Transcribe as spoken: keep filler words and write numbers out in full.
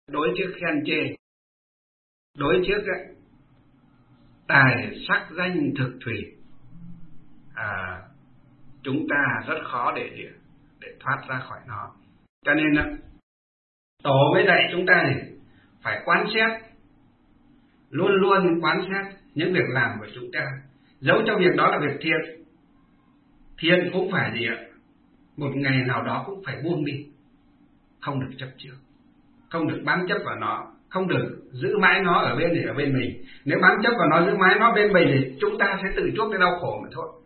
đối trước khen chê, đối trước ấy, tài sắc danh thực thùy, à, chúng ta rất khó để, để để thoát ra khỏi nó. Cho nên đó, Tổ mới dạy chúng ta này phải quán xét, luôn luôn quán xét những việc làm của chúng ta, dẫu cho việc đó là việc thiện, thiện cũng phải gì ạ, một ngày nào đó cũng phải buông đi, không được chấp trước, không được bám chấp vào nó, không được giữ mãi nó ở bên để ở bên mình. Nếu bám chấp vào nó, giữ mãi nó bên mình thì chúng ta sẽ tự chuốc cái đau khổ mà thôi.